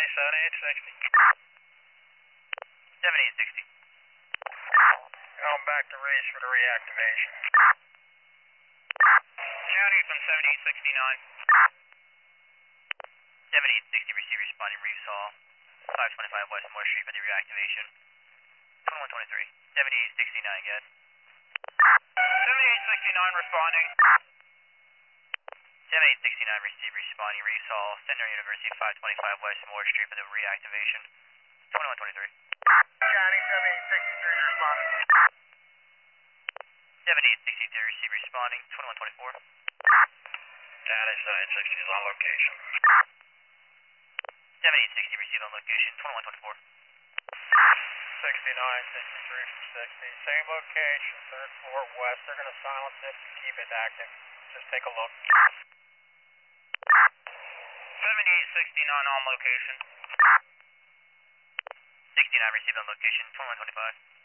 7860. 7860. Going back to race for the reactivation. County from 7869. 7860, receive responding, Reeves Hall, 525 West Moore Street for the reactivation. 2123. 7869, good. 7869 responding. 7869, receive responding, Reeves Hall, Centenary University, 525 West Moore Street for the reactivation. 2123. County 7863 responding. 7863, receive responding, 2124. County 7860 is on location. 7860, receive on location, 2124. 6963 from 60. Same location, 3rd floor west. They're going to silence it and keep it active. Just take a look. 7869 on location. 69, receive on location, 2125.